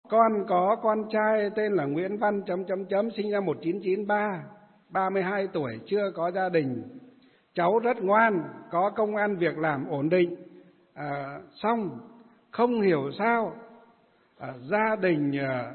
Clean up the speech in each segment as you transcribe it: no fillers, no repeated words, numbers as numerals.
con có con trai tên là Nguyễn Văn sinh ra 1993, 32 tuổi, chưa có gia đình. Cháu rất ngoan, có công ăn việc làm ổn định. Xong không hiểu sao gia đình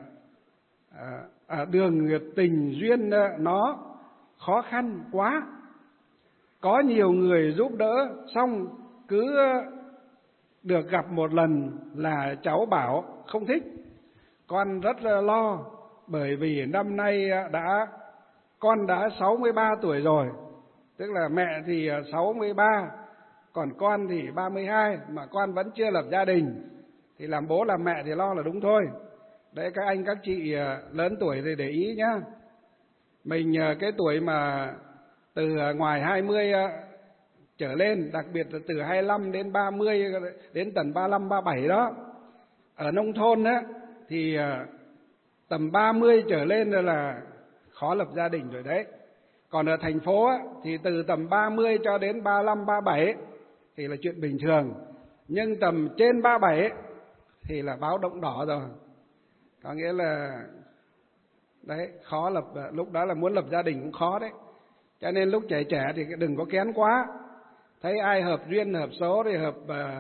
đường tình duyên nó khó khăn quá. Có nhiều người giúp đỡ, xong cứ được gặp một lần là cháu bảo không thích. Con rất lo, bởi vì năm nay con đã 63 tuổi rồi. Tức là mẹ thì 63, còn con thì 32, mà con vẫn chưa lập gia đình. Thì làm bố làm mẹ thì lo là đúng thôi. Đấy, các anh các chị lớn tuổi thì để ý nhá. Mình cái tuổi mà từ ngoài 20 trở lên, đặc biệt là từ 25 đến 30 đến tầm 35, 37 đó. Ở nông thôn á thì tầm 30 trở lên là khó lập gia đình rồi đấy. Còn ở thành phố á, thì từ tầm 30 cho đến 35, 37 thì là chuyện bình thường. Nhưng tầm trên 37 thì là báo động đỏ rồi. Có nghĩa là đấy, khó lập, lúc đó là muốn lập gia đình cũng khó đấy. Cho nên lúc trẻ thì đừng có kén quá. Thấy ai hợp duyên, hợp số thì hợp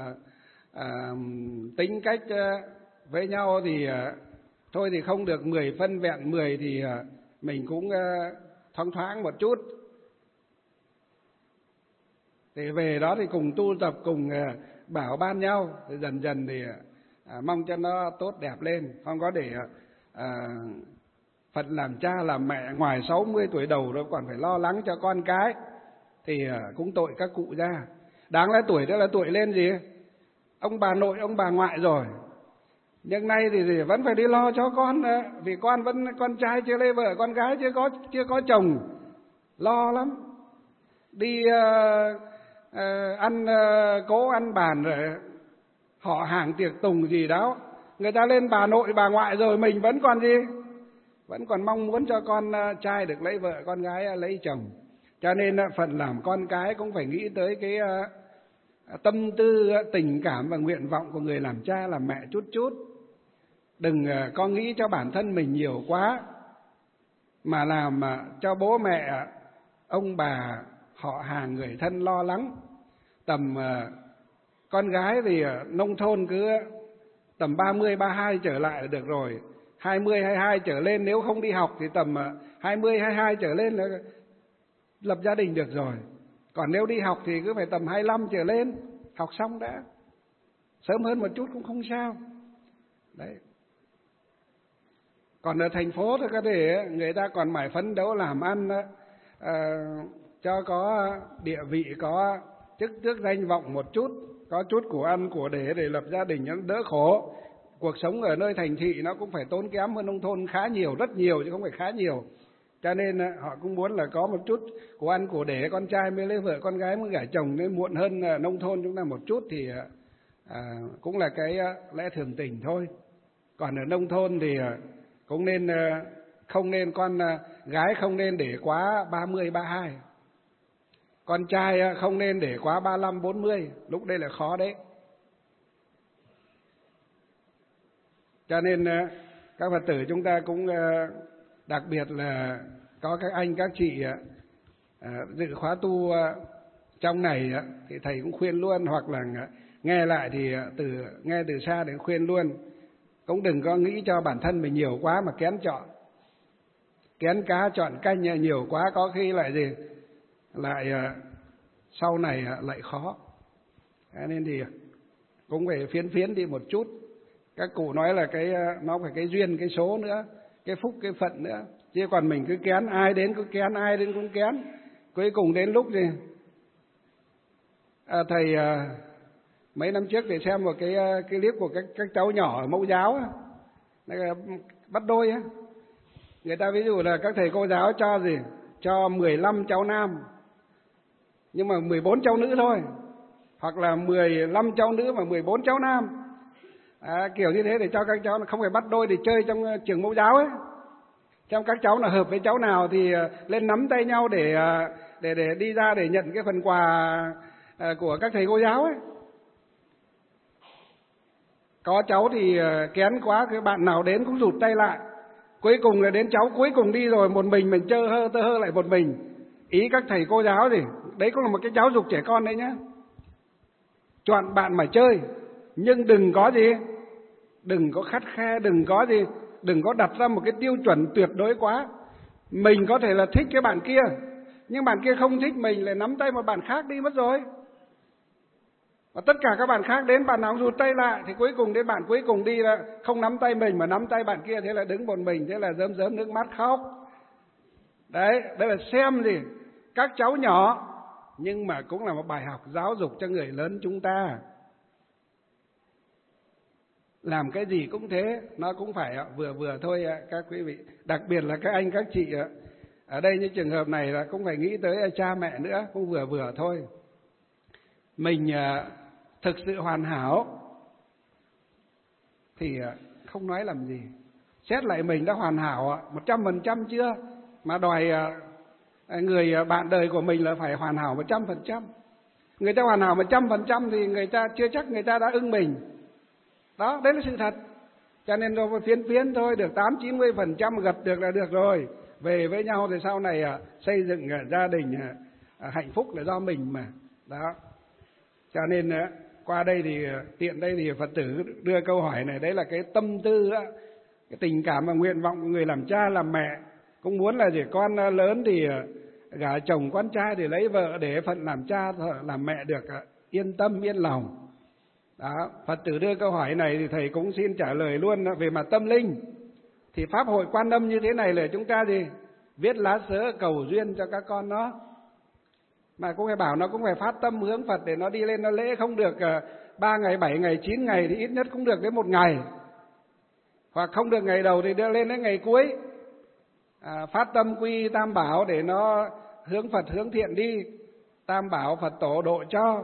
tính cách với nhau thì thôi thì không được 10 phân vẹn 10 thì mình cũng thoáng thoáng một chút. Thì về đó thì cùng tu tập, cùng bảo ban nhau, thì dần dần thì mong cho nó tốt đẹp lên. Không có để Phật làm cha làm mẹ ngoài 60 tuổi đầu rồi còn phải lo lắng cho con cái, thì cũng tội các cụ ra. Đáng lẽ tuổi đó là tuổi lên gì? Ông bà nội, ông bà ngoại rồi. Nhưng nay thì vẫn phải đi lo cho con, vì con trai chưa lấy vợ, con gái chưa có chồng, lo lắm. Đi ăn cỗ ăn bàn rồi họ hàng tiệc tùng gì đó, người ta lên bà nội bà ngoại rồi, mình vẫn còn gì? Vẫn còn mong muốn cho con trai được lấy vợ, con gái lấy chồng. Cho nên phần làm con cái cũng phải nghĩ tới cái tâm tư, tình cảm và nguyện vọng của người làm cha làm mẹ chút chút. Đừng có nghĩ cho bản thân mình nhiều quá, mà làm cho bố mẹ, ông bà, họ hàng, người thân lo lắng. Tầm con gái thì nông thôn cứ tầm 30, 32 trở lại là được rồi. 20, 22 trở lên, nếu không đi học thì tầm 20, 22 trở lên là lập gia đình được rồi. Còn nếu đi học thì cứ phải tầm 25 trở lên, học xong đã. Sớm hơn một chút cũng không sao. Đấy. Còn ở thành phố thì có thể người ta còn mải phấn đấu làm ăn cho có địa vị, có chức tước danh vọng một chút, có chút của ăn của để lập gia đình nó đỡ khổ. Cuộc sống ở nơi thành thị nó cũng phải tốn kém hơn nông thôn khá nhiều, rất nhiều chứ không phải khá nhiều. Cho nên họ cũng muốn là có một chút của ăn của để, con trai mới lấy vợ, con gái mới gả chồng, nên muộn hơn nông thôn chúng ta một chút thì cũng là cái lẽ thường tình thôi. Còn ở nông thôn thì cũng nên không nên con gái không nên để quá 30, 32. Con trai không nên để quá 35, 40, lúc đây là khó đấy. Cho nên các Phật tử chúng ta cũng đặc biệt là có các anh các chị dự khóa tu trong này thì thầy cũng khuyên luôn, hoặc là nghe lại thì nghe từ xa để khuyên luôn. Cũng đừng có nghĩ cho bản thân mình nhiều quá mà kén chọn. Kén cá chọn canh nhiều quá có khi lại gì? Lại sau này lại khó. Nên thì cũng phải phiến đi một chút. Các cụ nói là nó phải cái duyên, cái số nữa, cái phúc, cái phận nữa. Chứ còn mình cứ kén, ai đến cứ kén, ai đến cũng kén. Cuối cùng đến lúc gì? Thầy mấy năm trước để xem một cái clip của các cháu nhỏ ở mẫu giáo á, bắt đôi á. Người ta ví dụ là các thầy cô giáo cho gì? Cho 15 cháu nam, nhưng mà 14 cháu nữ thôi. Hoặc là 15 cháu nữ mà 14 cháu nam. Kiểu như thế để cho các cháu không phải bắt đôi để chơi trong trường mẫu giáo ấy. Trong các cháu là hợp với cháu nào thì lên nắm tay nhau để đi ra để nhận cái phần quà của các thầy cô giáo ấy. Có cháu thì kén quá, cái bạn nào đến cũng rụt tay lại. Cuối cùng là đến cháu cuối cùng đi rồi, một mình tơ hơ lại một mình. Ý các thầy cô giáo gì, đấy cũng là một cái giáo dục trẻ con đấy nhá. Chọn bạn mà chơi, nhưng đừng có gì, đừng có khắt khe, đừng có đặt ra một cái tiêu chuẩn tuyệt đối quá. Mình có thể là thích cái bạn kia, nhưng bạn kia không thích mình, lại nắm tay một bạn khác đi mất rồi. Và tất cả các bạn khác đến, bạn nào cũng rụt tay lại, thì cuối cùng đến bạn cuối cùng đi là không nắm tay mình mà nắm tay bạn kia, thế là đứng một mình, thế là rơm nước mắt khóc. Đấy là xem gì, các cháu nhỏ, nhưng mà cũng là một bài học giáo dục cho người lớn chúng ta. Làm cái gì cũng thế, nó cũng phải vừa vừa thôi các quý vị. Đặc biệt là các anh các chị ở đây như trường hợp này là cũng phải nghĩ tới cha mẹ nữa, cũng vừa vừa thôi. Mình thực sự hoàn hảo thì không nói làm gì. Xét lại mình đã hoàn hảo 100% chưa, mà đòi người bạn đời của mình là phải hoàn hảo 100%. Người ta hoàn hảo 100% thì người ta chưa chắc người ta đã ưng mình. Đó, đấy là sự thật. Cho nên nó phiến thôi, được 80-90% gật được là được rồi. Về với nhau thì sau này xây dựng gia đình hạnh phúc là do mình mà. Đó. Cho nên qua đây thì tiện đây thì Phật tử đưa câu hỏi này, đấy là cái tâm tư, cái tình cảm và nguyện vọng của người làm cha làm mẹ. Cũng muốn là con lớn thì gả chồng con trai thì lấy vợ để phận làm cha làm mẹ được yên tâm yên lòng. Đó, Phật tử đưa câu hỏi này thì thầy cũng xin trả lời luôn về mặt tâm linh. Thì pháp hội Quan Âm như thế này là chúng ta gì? Viết lá sớ cầu duyên cho các con nó. Mà cũng phải bảo nó cũng phải phát tâm hướng Phật để nó đi lên nó lễ, không được 3 ngày, 7 ngày, 9 ngày thì ít nhất cũng được đến 1 ngày. Hoặc không được ngày đầu thì đưa lên đến ngày cuối. Phát tâm quy Tam Bảo để nó hướng Phật hướng thiện đi. Tam Bảo Phật tổ độ cho.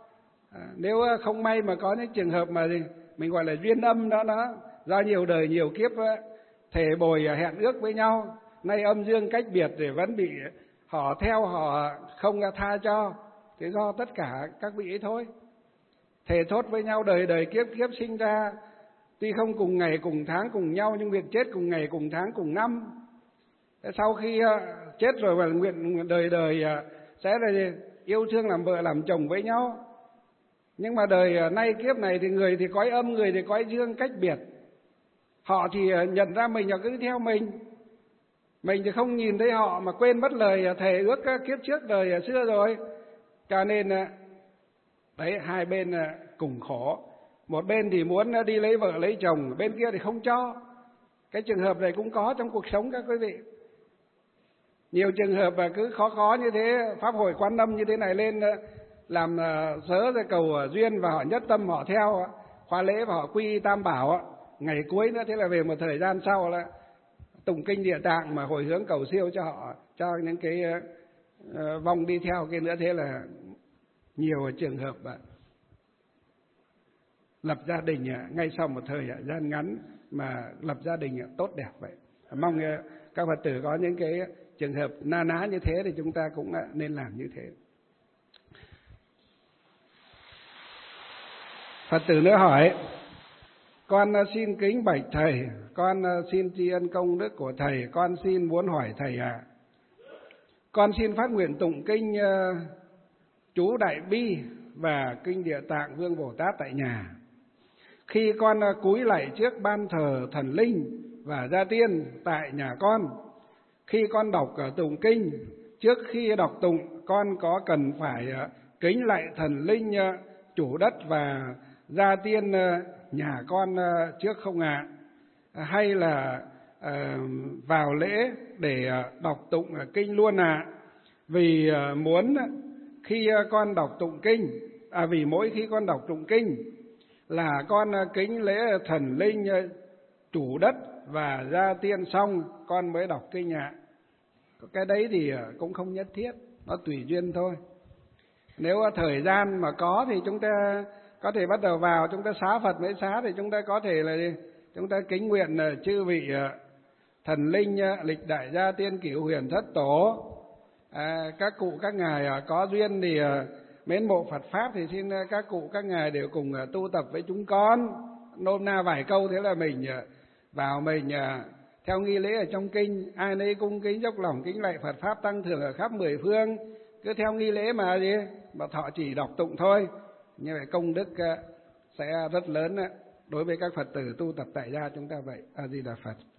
Nếu không may mà có những trường hợp mà mình gọi là duyên âm đó, nó do nhiều đời nhiều kiếp thề bồi hẹn ước với nhau, nay âm dương cách biệt để vẫn bị họ theo, họ không tha cho, thế do tất cả các vị ấy thôi. Thề thốt với nhau đời đời kiếp kiếp sinh ra, tuy không cùng ngày cùng tháng cùng nhau nhưng nguyện chết cùng ngày cùng tháng cùng năm. Sau khi chết rồi và nguyện đời đời sẽ là yêu thương làm vợ làm chồng với nhau. Nhưng mà đời nay kiếp này thì người thì cõi âm, người thì cõi dương cách biệt. Họ thì nhận ra mình họ cứ theo mình thì không nhìn thấy họ mà quên mất lời thề ước kiếp trước đời xưa rồi. Cho nên đấy, hai bên cùng khổ. Một bên thì muốn đi lấy vợ lấy chồng, bên kia thì không cho. Cái trường hợp này cũng có trong cuộc sống các quý vị. Nhiều trường hợp cứ khó như thế, pháp hội Quan Âm như thế này lên làm sớ rồi cầu duyên và họ nhất tâm họ theo khóa lễ và họ quy Tam Bảo. Ngày cuối nữa, thế là về một thời gian sau là tụng kinh Địa Tạng mà hồi hướng cầu siêu cho họ, cho những cái vong đi theo kia nữa. Thế là nhiều trường hợp lập gia đình ngay sau một thời gian ngắn mà lập gia đình tốt đẹp vậy. Mong các Phật tử có những cái trường hợp na ná như thế thì chúng ta cũng nên làm như thế. Phật tử nữa hỏi: con xin kính bạch thầy, con xin tri ân công đức của thầy, con xin muốn hỏi thầy con xin phát nguyện tụng kinh chú Đại Bi và kinh Địa Tạng Vương Bồ Tát tại nhà. Khi con cúi lạy trước ban thờ thần linh và gia tiên tại nhà con, khi con đọc tụng kinh, trước khi đọc tụng con có cần phải kính lạy thần linh chủ đất và gia tiên nhà con trước không ạ? Hay là vào lễ để đọc tụng kinh luôn ạ? Vì muốn khi con đọc tụng kinh, vì mỗi khi con đọc tụng kinh là con kính lễ thần linh chủ đất và gia tiên xong con mới đọc kinh ạ. Cái đấy thì cũng không nhất thiết, nó tùy duyên thôi. Nếu thời gian mà có thì chúng ta có thể bắt đầu vào, chúng ta xá Phật mấy xá thì chúng ta có thể là chúng ta kính nguyện chư vị thần linh lịch đại gia tiên cửu huyền thất tổ, các cụ các ngài có duyên thì mến mộ Phật pháp thì xin các cụ các ngài đều cùng tu tập với chúng con, nôm na vài câu thế là mình vào mình theo nghi lễ ở trong kinh, ai nấy cung kính dốc lòng kính lạy Phật pháp tăng thường ở khắp mười phương, cứ theo nghi lễ mà gì mà thọ chỉ đọc tụng thôi. Như vậy công đức sẽ rất lớn đối với các Phật tử tu tập tại gia chúng ta vậy. A Di Đà Phật.